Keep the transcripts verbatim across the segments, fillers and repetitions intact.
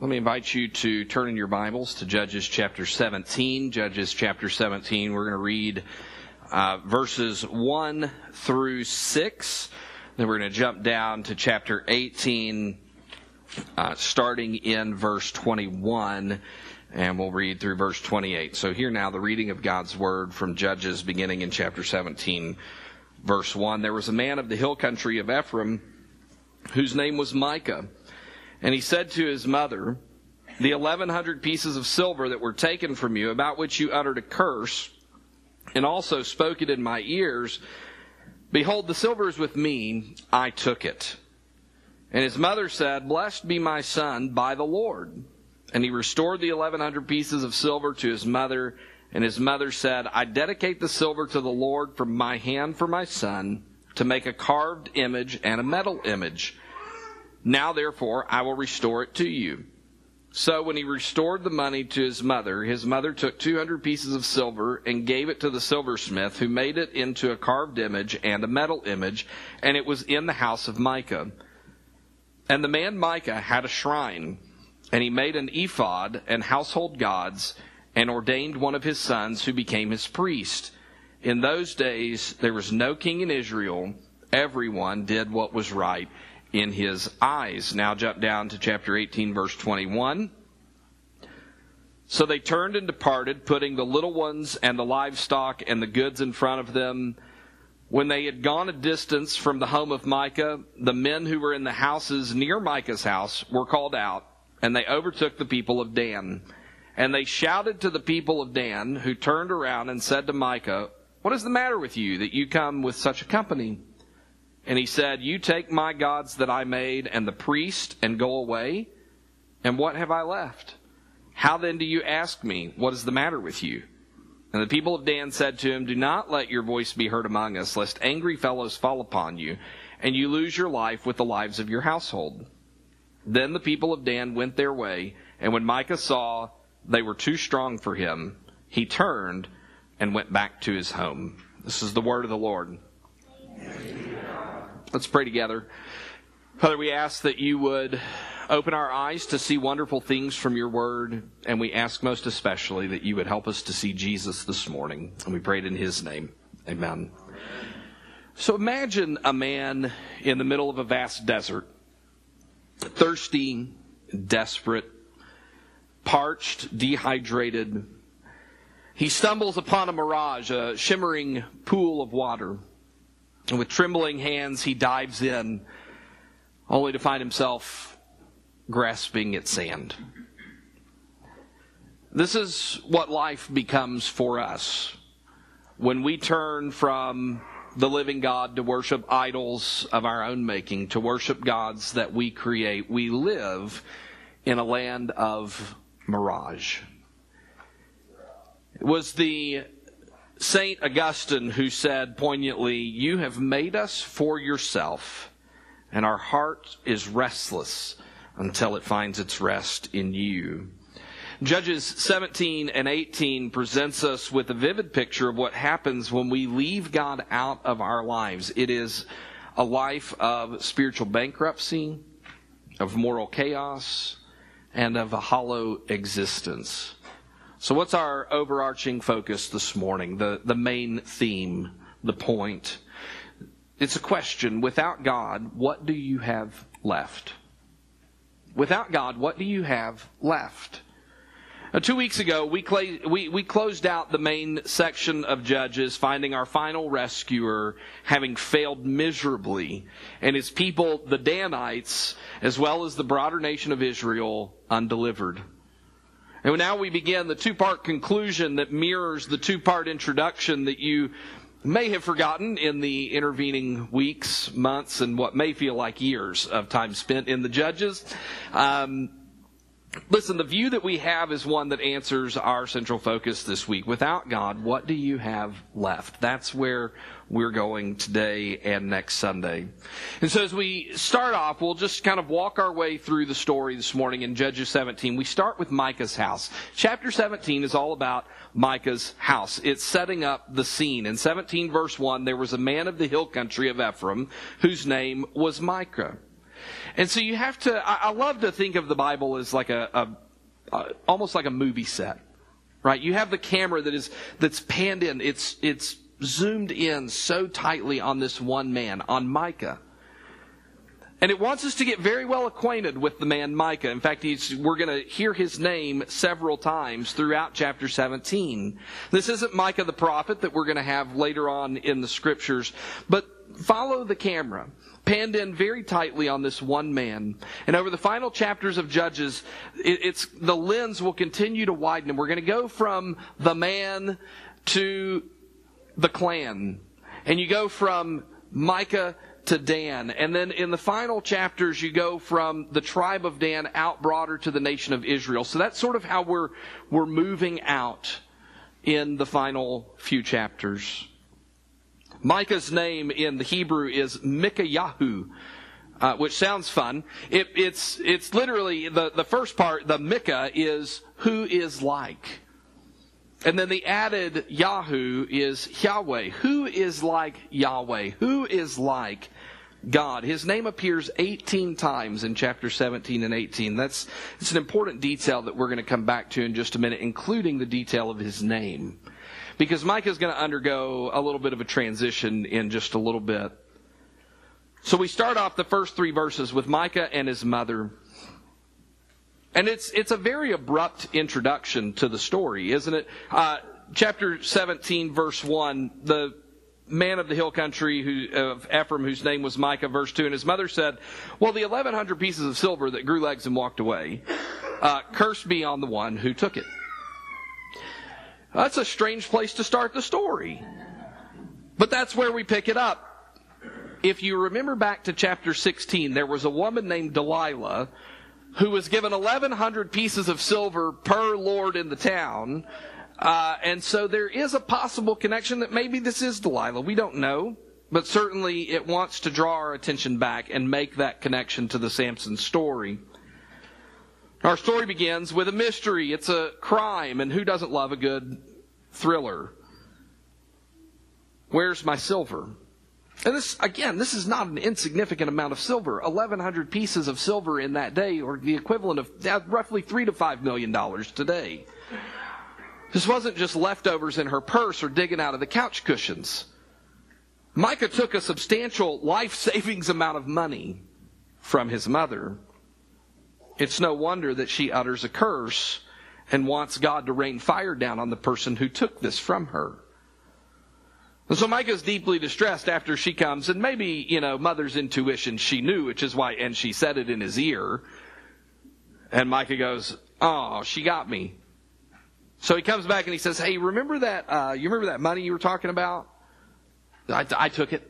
Let me invite you to turn in your Bibles to Judges chapter seventeen. Judges chapter seventeen, we're going to read uh, verses one through six. Then we're going to jump down to chapter eighteen, uh, starting in verse twenty-one, and we'll read through verse twenty-eight. So hear now the reading of God's Word from Judges beginning in chapter seventeen, verse one. There was a man of the hill country of Ephraim whose name was Micah. And he said to his mother, "The eleven hundred pieces of silver that were taken from you, about which you uttered a curse, and also spoke it in my ears, behold, the silver is with me, I took it." And his mother said, "Blessed be my son by the Lord." And he restored the eleven hundred pieces of silver to his mother. And his mother said, "I dedicate the silver to the Lord from my hand for my son, to make a carved image and a metal image. Now, therefore, I will restore it to you." So when he restored the money to his mother, his mother took two hundred pieces of silver and gave it to the silversmith, who made it into a carved image and a metal image, and it was in the house of Micah. And the man Micah had a shrine, and he made an ephod and household gods, and ordained one of his sons, who became his priest. In those days there was no king in Israel. Everyone did what was right in his eyes. Now jump down to chapter eighteen, verse twenty-one. So they turned and departed, putting the little ones and the livestock and the goods in front of them. When they had gone a distance from the home of Micah, the men who were in the houses near Micah's house were called out, and they overtook the people of Dan. And they shouted to the people of Dan, who turned around and said to Micah, "What is the matter with you, that you come with such a company?" And he said, "You take my gods that I made and the priest and go away. And what have I left? How then do you ask me, what is the matter with you?" And the people of Dan said to him, "Do not let your voice be heard among us, lest angry fellows fall upon you, and you lose your life with the lives of your household." Then the people of Dan went their way, and when Micah saw they were too strong for him, he turned and went back to his home. This is the word of the Lord. Let's pray together. Father, we ask that you would open our eyes to see wonderful things from your word, and we ask most especially that you would help us to see Jesus this morning. And we pray it in his name. Amen. So imagine a man in the middle of a vast desert, thirsty, desperate, parched, dehydrated. He stumbles upon a mirage, a shimmering pool of water. And with trembling hands, he dives in, only to find himself grasping at sand. This is what life becomes for us when we turn from the living God to worship idols of our own making, to worship gods that we create. We live in a land of mirage. It was the Saint Augustine who said poignantly, "You have made us for yourself, and our heart is restless until it finds its rest in you." Judges seventeen and eighteen presents us with a vivid picture of what happens when we leave God out of our lives. It is a life of spiritual bankruptcy, of moral chaos, and of a hollow existence. So what's our overarching focus this morning? The, the main theme, the point. It's a question. Without God, what do you have left? Without God, what do you have left? Now, two weeks ago, we, cl- we, we closed out the main section of Judges, finding our final rescuer having failed miserably, and his people, the Danites, as well as the broader nation of Israel, undelivered. And now we begin the two-part conclusion that mirrors the two-part introduction that you may have forgotten in the intervening weeks, months, and what may feel like years of time spent in the Judges. Um, listen, the view that we have is one that answers our central focus this week. Without God, what do you have left? That's where we're going today and next Sunday. And so as we start off, we'll just kind of walk our way through the story this morning in Judges seventeen. We start with Micah's house. Chapter seventeen is all about Micah's house. It's setting up the scene. In seventeen verse one, there was a man of the hill country of Ephraim whose name was Micah. And so you have to, I, I love to think of the Bible as like a, a, a, almost like a movie set, right? You have the camera that is, that's panned in, it's, it's zoomed in so tightly on this one man, on Micah. And it wants us to get very well acquainted with the man Micah. In fact, he's, we're going to hear his name several times throughout chapter seventeen. This isn't Micah the prophet that we're going to have later on in the scriptures, but follow the camera, panned in very tightly on this one man. And over the final chapters of Judges, it, it's the lens will continue to widen. And we're going to go from the man to the clan. And you go from Micah to Dan. And then in the final chapters, you go from the tribe of Dan out broader to the nation of Israel. So that's sort of how we're, we're moving out in the final few chapters. Micah's name in the Hebrew is Micaiah, uh, which sounds fun. It, it's, it's literally, the, the first part, the Micah, is who is like. And then the added Yahoo is Yahweh. Who is like Yahweh? Who is like God? His name appears eighteen times in chapter seventeen and eighteen. That's it's an important detail that we're going to come back to in just a minute, including the detail of his name. Because Micah is going to undergo a little bit of a transition in just a little bit. So we start off the first three verses with Micah and his mother. And it's it's a very abrupt introduction to the story, isn't it? Uh, chapter seventeen, verse one, the man of the hill country who, of Ephraim, whose name was Micah, verse two, and his mother said, well, the eleven hundred pieces of silver that grew legs and walked away, uh, cursed be on the one who took it. That's a strange place to start the story. But that's where we pick it up. If you remember back to chapter sixteen, there was a woman named Delilah who was given eleven hundred pieces of silver per lord in the town. Uh, and so there is a possible connection that maybe this is Delilah. We don't know. But certainly it wants to draw our attention back and make that connection to the Samson story. Our story begins with a mystery. It's a crime, and who doesn't love a good thriller? Where's my silver? And this, again, this is not an insignificant amount of silver. eleven hundred pieces of silver in that day, or the equivalent of roughly three to five million dollars today. This wasn't just leftovers in her purse or digging out of the couch cushions. Micah took a substantial life savings amount of money from his mother. It's no wonder that she utters a curse and wants God to rain fire down on the person who took this from her. And so Micah's deeply distressed after she comes, and maybe, you know, mother's intuition, she knew, which is why, and she said it in his ear. And Micah goes, oh, she got me. So he comes back and he says, hey, remember that, uh, you remember that money you were talking about? I, I took it.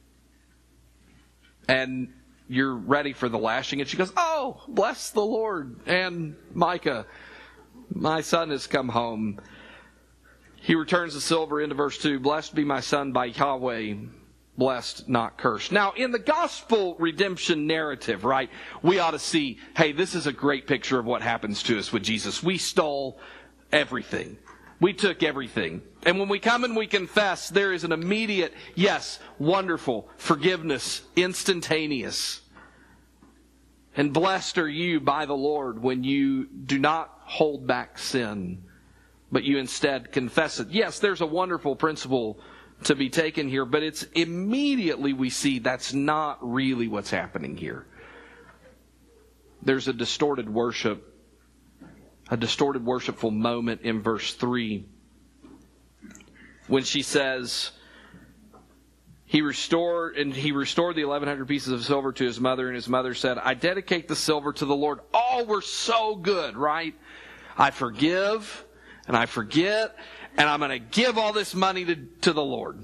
And you're ready for the lashing. And she goes, oh, bless the Lord. And Micah, my son has come home. He returns the silver into verse two. Blessed be my son by Yahweh, blessed, not cursed. Now, in the gospel redemption narrative, right, we ought to see, hey, this is a great picture of what happens to us with Jesus. We stole everything. We took everything. And when we come and we confess, there is an immediate, yes, wonderful forgiveness, instantaneous. And blessed are you by the Lord when you do not hold back sin, but you instead confess it. Yes, there's a wonderful principle to be taken here, but it's immediately we see that's not really what's happening here. There's a distorted worship, a distorted worshipful moment in verse three. When she says, he restored and he restored the eleven hundred pieces of silver to his mother, and his mother said, I dedicate the silver to the Lord. All were so good, right? I forgive and I forget, and I'm going to give all this money to, to the Lord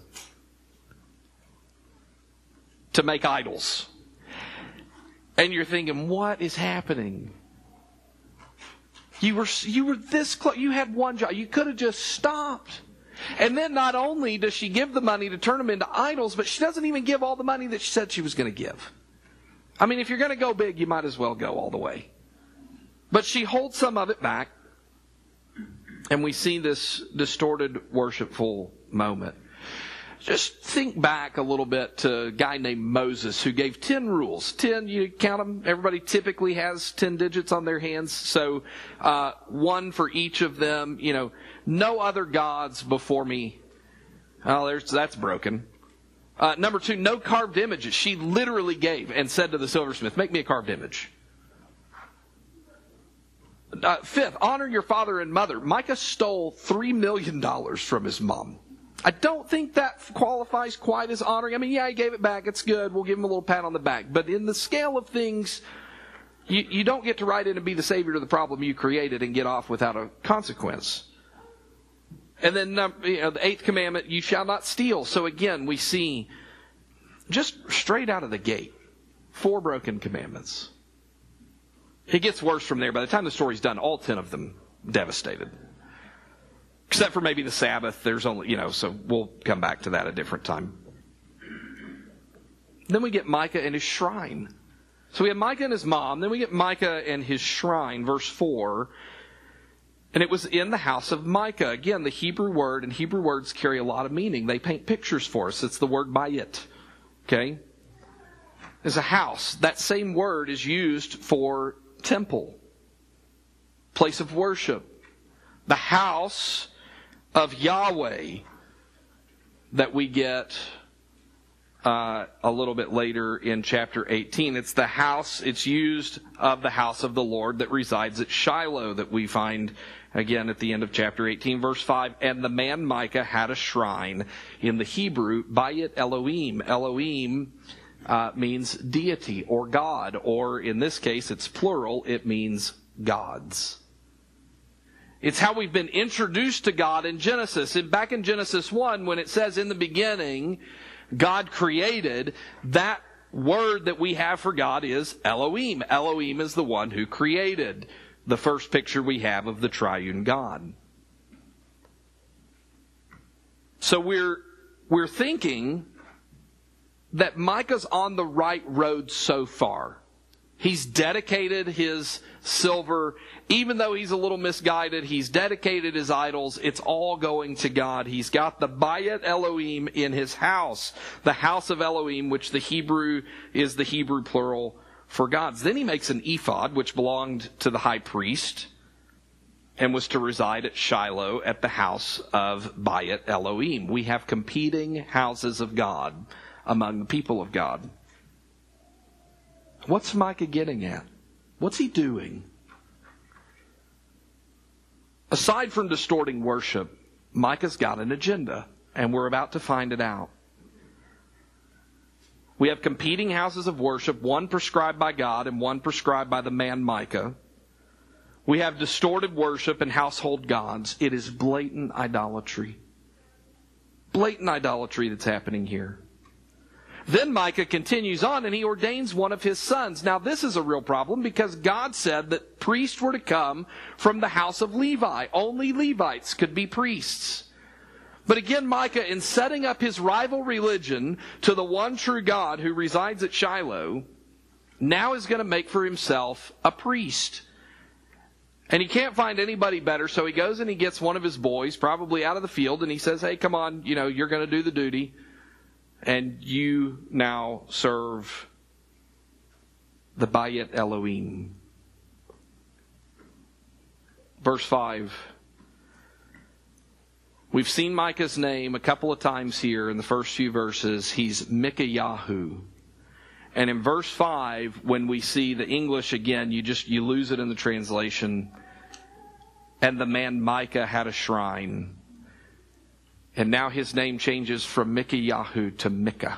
to make idols. And you're thinking, what is happening? You were you were this close. You had one job. You could have just stopped. And then not only does she give the money to turn them into idols, but she doesn't even give all the money that she said she was going to give. I mean, if you're going to go big, you might as well go all the way. But she holds some of it back. And we see this distorted, worshipful moment. just think back a little bit to a guy named Moses who gave ten rules. Ten, you count them, everybody typically has ten digits on their hands. So uh, one for each of them, you know, no other gods before me. Oh, there's, that's broken. Uh, number two, no carved images. She literally gave and said to the silversmith, make me a carved image. Uh, fifth, honor your father and mother. Micah stole three million dollars from his mom. I don't think that qualifies quite as honoring. I mean, yeah, he gave it back. It's good. We'll give him a little pat on the back. But in the scale of things, you, you don't get to write in and be the savior of the problem you created and get off without a consequence. And then um, you know, the eighth commandment, you shall not steal. So again, we see just straight out of the gate, four broken commandments. It gets worse from there. By the time the story's done, all ten of them devastated. Except for maybe the Sabbath. There's only, you know, so we'll come back to that a different time. Then we get Micah and his shrine. So we have Micah and his mom. Then we get Micah and his shrine, verse four. And it was in the house of Micah. Again, the Hebrew word, and Hebrew words carry a lot of meaning. They paint pictures for us. It's the word bayit. Okay? It's a house. That same word is used for temple, place of worship. The house of Yahweh that we get uh, a little bit later in chapter eighteen. It's the house, it's used of the house of the Lord that resides at Shiloh that we find again at the end of chapter eighteen, verse five. And the man Micah had a shrine in the Hebrew, Bayit Elohim. Elohim uh, means deity or God, or in this case it's plural, it means gods. It's how we've been introduced to God in Genesis. And back in Genesis one, when it says in the beginning, God created, that word that we have for God is Elohim. Elohim is the one who created. The first picture we have of the triune God. So we're, we're thinking that Micah's on the right road so far. He's dedicated his silver. Even though he's a little misguided, he's dedicated his idols. It's all going to God. He's got the Bayit Elohim in his house. The house of Elohim, which the Hebrew is the Hebrew plural for gods. Then he makes an ephod, which belonged to the high priest and was to reside at Shiloh at the house of Bayit Elohim. We have competing houses of God among the people of God. What's Micah getting at? What's he doing? Aside from distorting worship, Micah's got an agenda, and we're about to find it out. We have competing houses of worship, one prescribed by God and one prescribed by the man Micah. We have distorted worship and household gods. It is blatant idolatry. Blatant idolatry that's happening here. Then Micah continues on and he ordains one of his sons. Now this is a real problem because God said that priests were to come from the house of Levi. Only Levites could be priests. But again, Micah, in setting up his rival religion to the one true God who resides at Shiloh, now is going to make for himself a priest. And he can't find anybody better, so he goes and he gets one of his boys, probably out of the field, and he says, hey, come on, you know, you're going to do the duty. And you now serve the Bayit Elohim. Verse five. We've seen Micah's name a couple of times here in the first few verses. He's Mikayahu. And in verse five, when we see the English again, you just you lose it in the translation. And the man Micah had a shrine. And now his name changes from Mikayahu to Micah.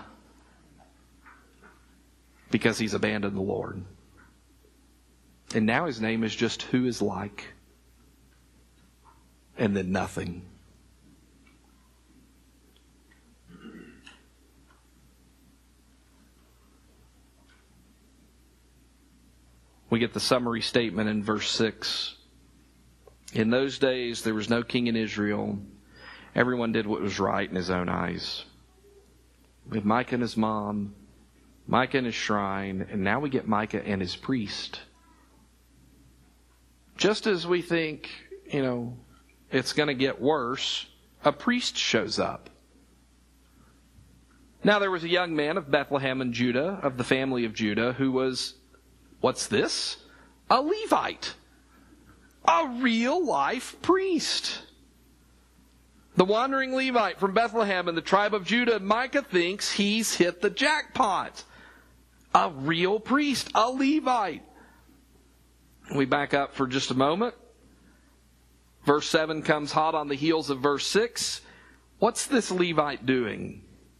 Because he's abandoned the Lord. And now his name is just who is like. And then nothing. We get the summary statement in verse six. In those days there was no king in Israel. Everyone did what was right in his own eyes. With Micah and his mom, Micah and his shrine, and now we get Micah and his priest. Just as we think, you know, it's going to get worse, a priest shows up. Now there was a young man of Bethlehem in Judah, of the family of Judah, who was, what's this? A Levite. A real-life priest. The wandering Levite from Bethlehem in the tribe of Judah. Micah thinks he's hit the jackpot. A real priest, a Levite. We back up for just a moment. Verse seven comes hot on the heels of verse six. What's this Levite doing?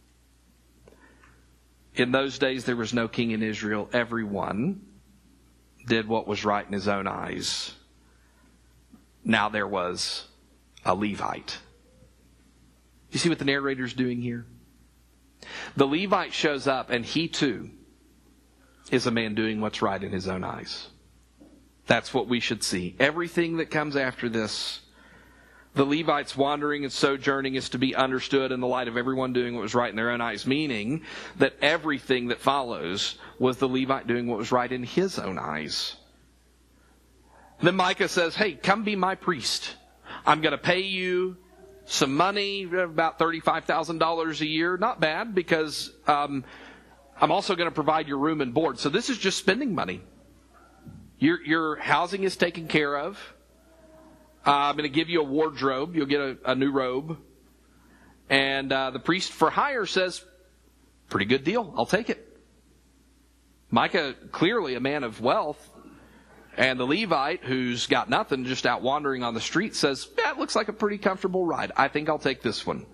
In those days there was no king in Israel. Everyone did what was right in his own eyes. Now there was a Levite. You see what the narrator's doing here? The Levite shows up, and he too is a man doing what's right in his own eyes. That's what we should see. Everything that comes after this, the Levites wandering and sojourning, is to be understood in the light of everyone doing what was right in their own eyes, meaning that everything that follows was the Levite doing what was right in his own eyes. Then Micah says, hey, come be my priest. I'm going to pay you some money, about thirty-five thousand dollars a year. Not bad, because um, I'm also going to provide your room and board. So this is just spending money. Your, your housing is taken care of. Uh, I'm going to give you a wardrobe. You'll get a, a new robe. And uh, the priest for hire says, pretty good deal. I'll take it. Micah, clearly a man of wealth. And the Levite, who's got nothing, just out wandering on the street, says, yeah, it looks like a pretty comfortable ride. I think I'll take this one.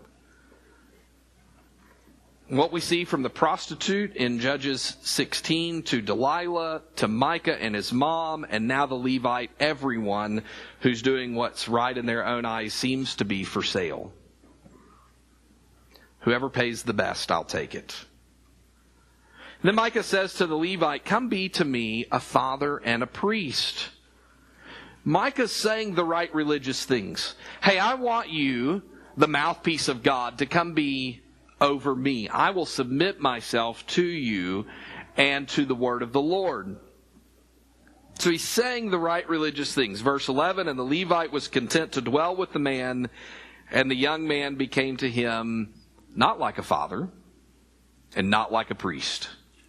What we see from the prostitute in Judges sixteen to Delilah to Micah and his mom, and now the Levite, everyone who's doing what's right in their own eyes seems to be for sale. Whoever pays the best, I'll take it. Then Micah says to the Levite, come be to me a father and a priest. Micah's saying the right religious things. Hey, I want you, the mouthpiece of God, to come be over me. I will submit myself to you and to the word of the Lord. So he's saying the right religious things. Verse eleven, and the Levite was content to dwell with the man, and the young man became to him not like a father and not like a priest,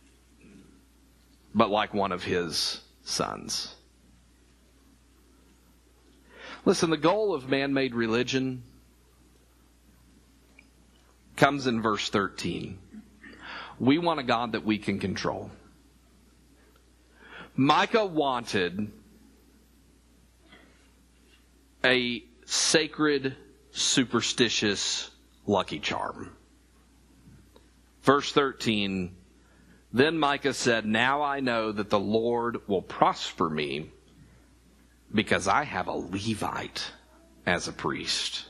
but like one of his sons. Listen, the goal of man-made religion comes in verse thirteen. We want a God that we can control. Micah wanted a sacred, superstitious lucky charm. Verse thirteen, then Micah said, now I know that the Lord will prosper me because I have a Levite as a priest.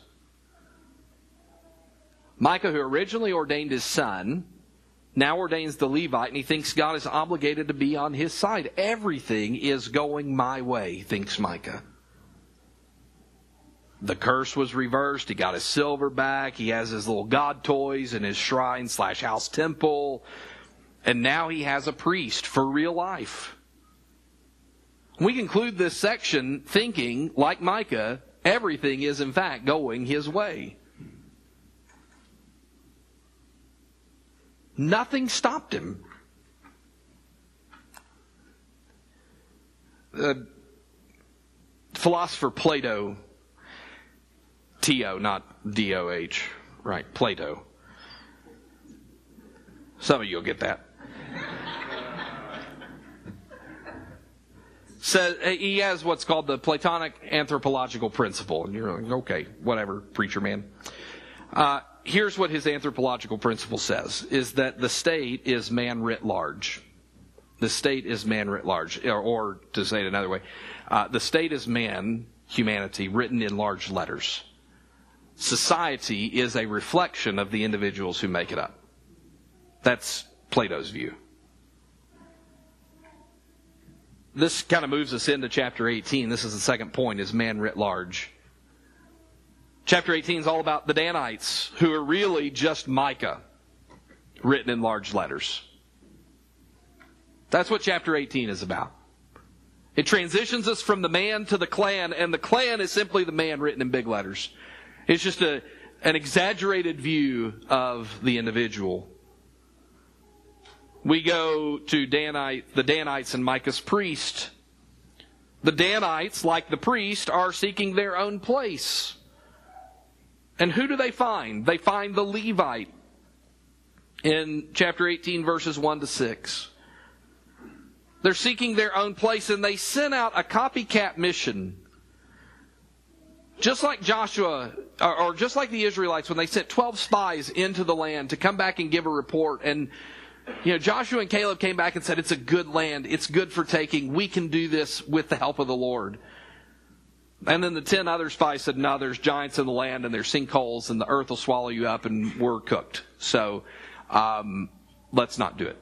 Micah, who originally ordained his son, now ordains the Levite, and he thinks God is obligated to be on his side. Everything is going my way, thinks Micah. The curse was reversed. He got his silver back. He has his little god toys in his shrine slash house temple. And now he has a priest for real life. We conclude this section thinking, like Micah, everything is in fact going his way. Nothing stopped him. The philosopher Plato, T O, not D O H, right, Plato. Some of you will get that. Says he has what's called the Platonic anthropological principle. And you're like, okay, whatever, preacher man. Uh, here's what his anthropological principle says, is that the state is man writ large. The state is man writ large. Or, or to say it another way, uh, the state is man, humanity, written in large letters. Society is a reflection of the individuals who make it up. That's Plato's view. This kind of moves us into chapter eighteen. This is the second point, is man writ large. Chapter eighteen is all about the Danites, who are really just Micah, written in large letters. That's what chapter eighteen is about. It transitions us from the man to the clan, and the clan is simply the man written in big letters. It's just a, an exaggerated view of the individual. We go to Danite, the Danites and Micah's priest. The Danites, like the priest, are seeking their own place. And who do they find? They find the Levite in chapter eighteen, verses one to six. They're seeking their own place, and they sent out a copycat mission. Just like Joshua, or, or just like the Israelites, when they sent twelve spies into the land to come back and give a report. And, you know, Joshua and Caleb came back and said, it's a good land. It's good for taking. We can do this with the help of the Lord. And then the ten other spies said, no, there's giants in the land, and there's sinkholes, and the earth will swallow you up, and we're cooked. So, um, let's not do it.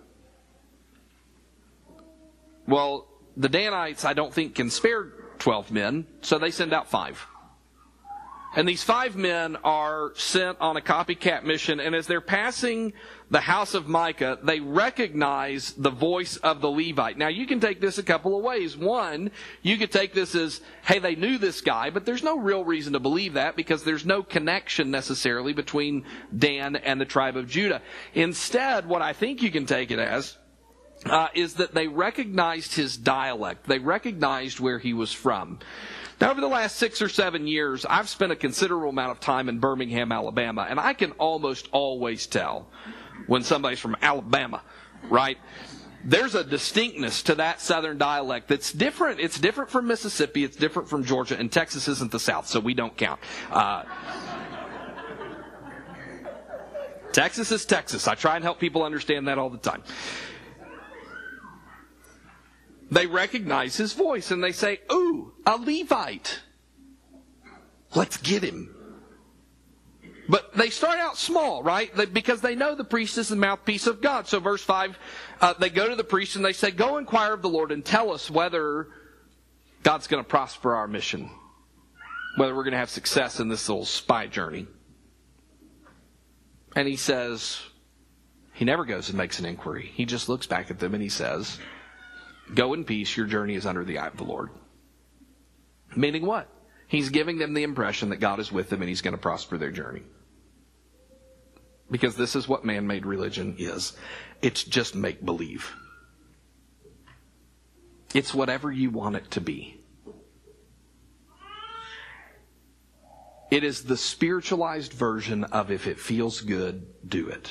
Well, the Danites, I don't think, can spare twelve men, so they send out five. And these five men are sent on a copycat mission, and as they're passing the house of Micah, they recognize the voice of the Levite. Now, you can take this a couple of ways. One, you could take this as, hey, they knew this guy, but there's no real reason to believe that because there's no connection necessarily between Dan and the tribe of Judah. Instead, what I think you can take it as uh, is that they recognized his dialect. They recognized where he was from. Now, over the last six or seven years, I've spent a considerable amount of time in Birmingham, Alabama, and I can almost always tell when somebody's from Alabama, right? There's a distinctness to that southern dialect that's different. It's different from Mississippi. It's different from Georgia. And Texas isn't the South, so we don't count. Uh, Texas is Texas. I try and help people understand that all the time. They recognize his voice and they say, ooh, a Levite. Let's get him. But they start out small, right? They, because they know the priest is the mouthpiece of God. So verse five, uh, they go to the priest and they say, go inquire of the Lord and tell us whether God's going to prosper our mission. Whether we're going to have success in this little spy journey. And he says, he never goes and makes an inquiry. He just looks back at them and he says, go in peace, your journey is under the eye of the Lord. Meaning what? He's giving them the impression that God is with them and he's going to prosper their journey. Because this is what man-made religion is. It's just make-believe. It's whatever you want it to be. It is the spiritualized version of if it feels good, do it.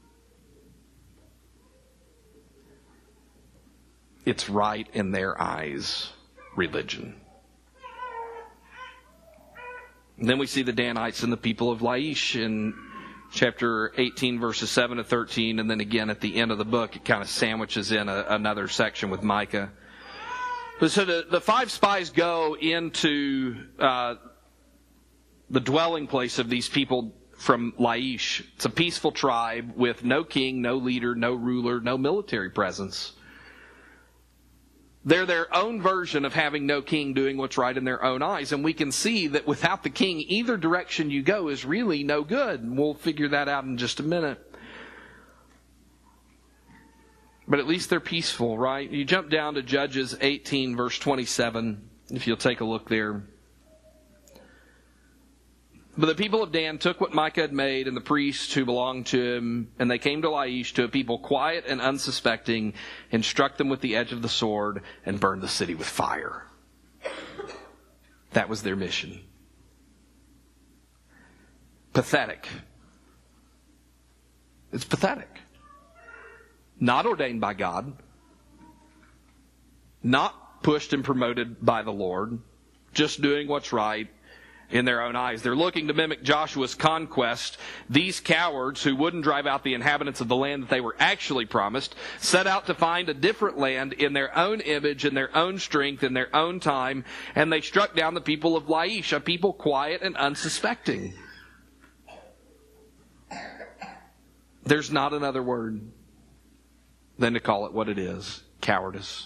It's right in their eyes, religion. And then we see the Danites and the people of Laish in chapter eighteen, verses seven to thirteen, and then again at the end of the book, it kind of sandwiches in a, another section with Micah. But so the, the five spies go into uh, the dwelling place of these people from Laish. It's a peaceful tribe with no king, no leader, no ruler, no military presence. They're their own version of having no king doing what's right in their own eyes. And we can see that without the king, either direction you go is really no good. And we'll figure that out in just a minute. But at least they're peaceful, right? You jump down to Judges eighteen, verse twenty-seven, if you'll take a look there. But the people of Dan took what Micah had made and the priests who belonged to him, and they came to Laish, to a people quiet and unsuspecting, and struck them with the edge of the sword and burned the city with fire. That was their mission. Pathetic. It's pathetic. Not ordained by God. Not pushed and promoted by the Lord. Just doing what's right in their own eyes. They're looking to mimic Joshua's conquest. These cowards who wouldn't drive out the inhabitants of the land that they were actually promised set out to find a different land in their own image, in their own strength, in their own time, and they struck down the people of Laish, a people quiet and unsuspecting. There's not another word than to call it what it is: cowardice.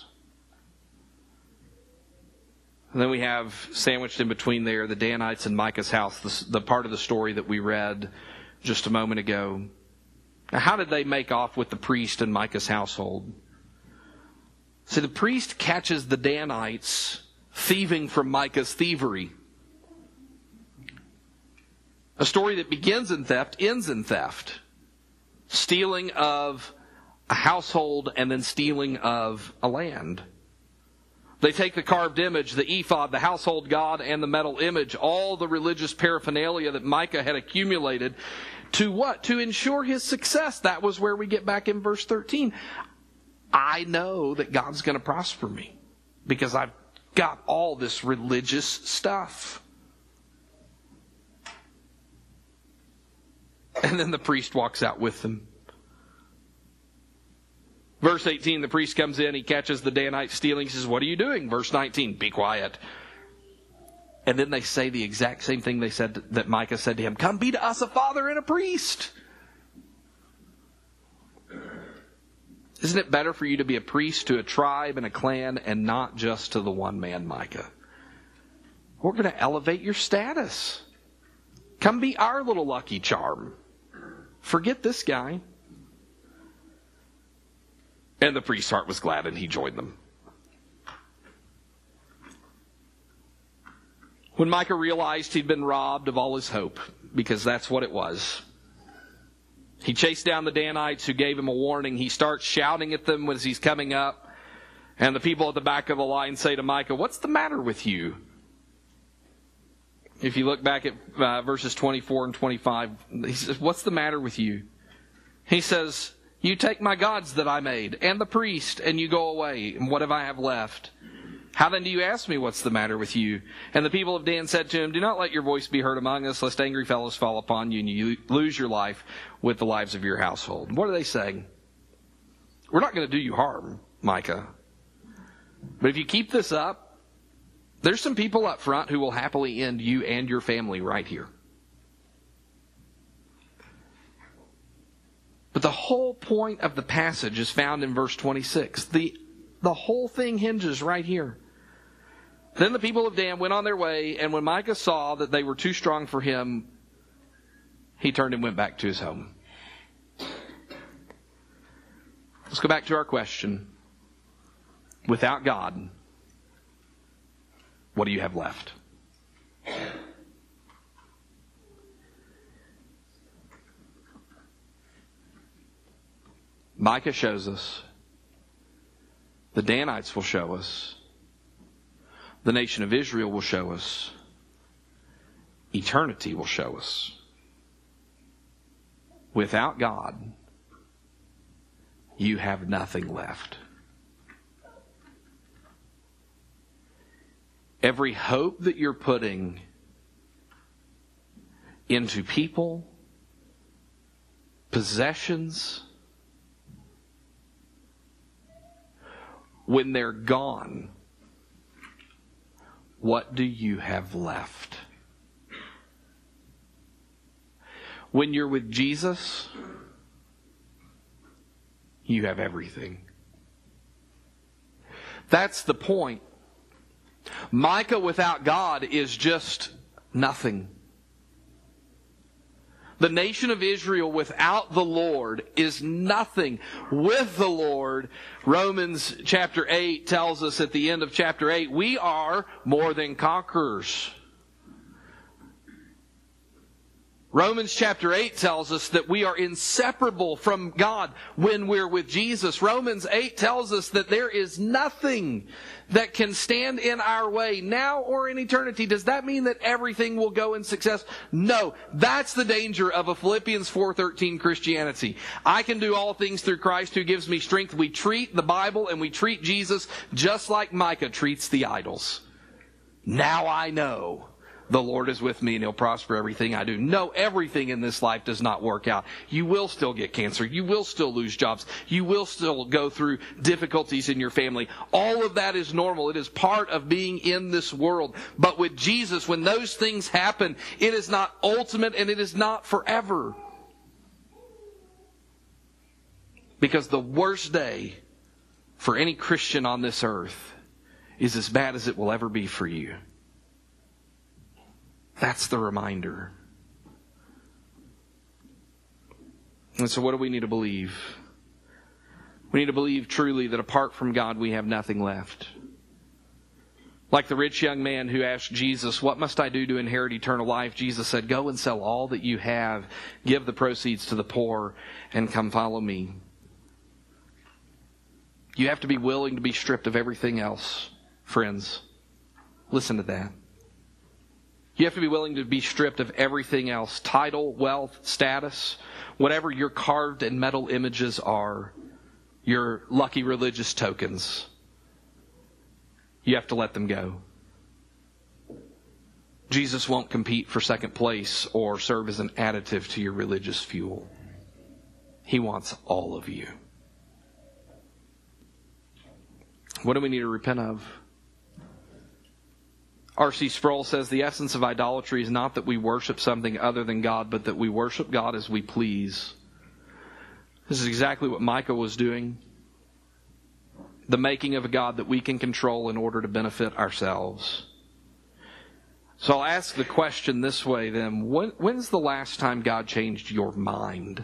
And then we have sandwiched in between there the Danites and Micah's house, the, the part of the story that we read just a moment ago. Now, how did they make off with the priest and Micah's household? See, the priest catches the Danites thieving from Micah's thievery. A story that begins in theft, ends in theft. Stealing of a household and then stealing of a land. They take the carved image, the ephod, the household god, and the metal image, all the religious paraphernalia that Micah had accumulated, to what? To ensure his success. That was where we get back in verse thirteen. I know that God's going to prosper me because I've got all this religious stuff. And then the priest walks out with them. Verse eighteen, the priest comes in, he catches the Danite stealing, he says, what are you doing? Verse nineteen, be quiet. And then they say the exact same thing they said that Micah said to him, come be to us a father and a priest. Isn't it better for you to be a priest to a tribe and a clan and not just to the one man Micah? We're going to elevate your status. Come be our little lucky charm. Forget this guy. And the priest's heart was glad and he joined them. When Micah realized he'd been robbed of all his hope, because that's what it was, he chased down the Danites who gave him a warning. He starts shouting at them as he's coming up. And the people at the back of the line say to Micah, what's the matter with you? If you look back at uh, verses twenty-four and twenty-five, he says, what's the matter with you? He says, you take my gods that I made and the priest and you go away. And what have I have left? How then do you ask me what's the matter with you? And the people of Dan said to him, do not let your voice be heard among us, lest angry fellows fall upon you and you lose your life with the lives of your household. What are they saying? We're not going to do you harm, Micah. But if you keep this up, there's some people up front who will happily end you and your family right here. But the whole point of the passage is found in verse twenty-six. The, the whole thing hinges right here. Then the people of Dan went on their way, and when Micah saw that they were too strong for him, he turned and went back to his home. Let's go back to our question. Without God, what do you have left? Micah shows us. The Danites will show us. The nation of Israel will show us. Eternity will show us. Without God, you have nothing left. Every hope that you're putting into people, possessions, when they're gone, what do you have left? When you're with Jesus, you have everything. That's the point. Micah without God is just nothing. The nation of Israel without the Lord is nothing. With the Lord, Romans chapter eight tells us at the end of chapter eight, we are more than conquerors. Romans chapter eight tells us that we are inseparable from God when we're with Jesus. Romans eight tells us that there is nothing that can stand in our way now or in eternity. Does that mean that everything will go in success? No. That's the danger of a Philippians four thirteen Christianity. I can do all things through Christ who gives me strength. We treat the Bible and we treat Jesus just like Micah treats the idols. Now I know the Lord is with me and He'll prosper everything I do. No, everything in this life does not work out. You will still get cancer. You will still lose jobs. You will still go through difficulties in your family. All of that is normal. It is part of being in this world. But with Jesus, when those things happen, it is not ultimate and it is not forever. Because the worst day for any Christian on this earth is as bad as it will ever be for you. That's the reminder. And so what do we need to believe? We need to believe truly that apart from God we have nothing left. Like the rich young man who asked Jesus, what must I do to inherit eternal life? Jesus said, go and sell all that you have, give the proceeds to the poor, and come follow me. You have to be willing to be stripped of everything else, friends. Listen to that. You have to be willing to be stripped of everything else. Title, wealth, status, whatever your carved and metal images are, your lucky religious tokens. You have to let them go. Jesus won't compete for second place or serve as an additive to your religious fuel. He wants all of you. What do we need to repent of? R C Sproul says the essence of idolatry is not that we worship something other than God, but that we worship God as we please. This is exactly what Micah was doing. The making of a God that we can control in order to benefit ourselves. So I'll ask the question this way then. When, when's the last time God changed your mind?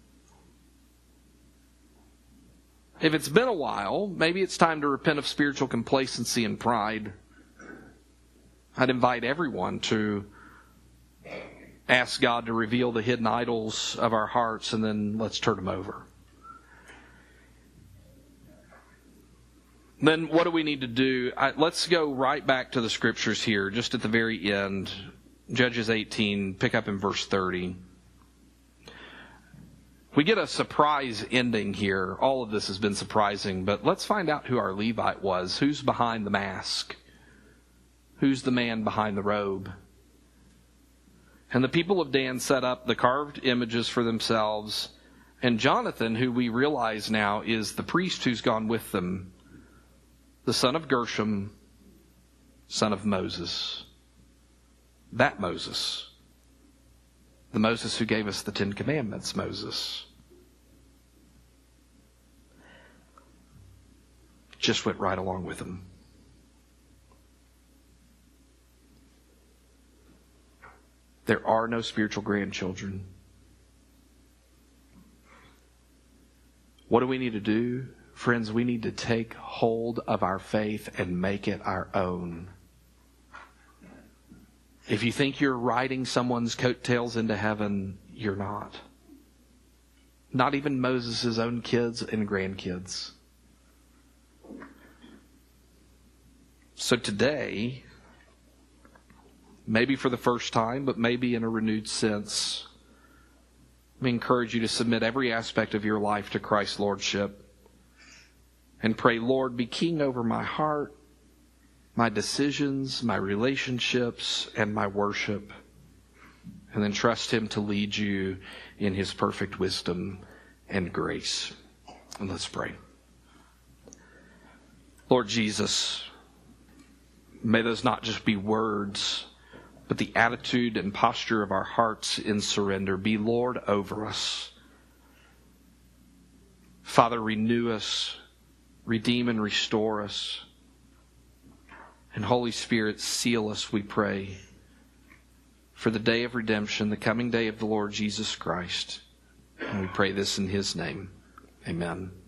If it's been a while, maybe it's time to repent of spiritual complacency and pride. I'd invite everyone to ask God to reveal the hidden idols of our hearts, and then let's turn them over. Then what do we need to do? I, let's go right back to the scriptures here, just at the very end. Judges eighteen, pick up in verse thirty. We get a surprise ending here. All of this has been surprising, but let's find out who our Levite was. Who's behind the mask? Who's the man behind the robe? And the people of Dan set up the carved images for themselves. And Jonathan, who we realize now is the priest who's gone with them, the son of Gershom, son of Moses. That Moses. The Moses who gave us the Ten Commandments, Moses. Just went right along with him. There are no spiritual grandchildren. What do we need to do? Friends, we need to take hold of our faith and make it our own. If you think you're riding someone's coattails into heaven, you're not. Not even Moses' own kids and grandkids. So today, maybe for the first time, but maybe in a renewed sense, we encourage you to submit every aspect of your life to Christ's lordship and pray, Lord, be king over my heart, my decisions, my relationships, and my worship. And then trust Him to lead you in His perfect wisdom and grace. And let's pray. Lord Jesus, may those not just be words, but the attitude and posture of our hearts in surrender. Be Lord over us. Father, renew us, redeem and restore us. And Holy Spirit, seal us, we pray, for the day of redemption, the coming day of the Lord Jesus Christ. And we pray this in His name. Amen.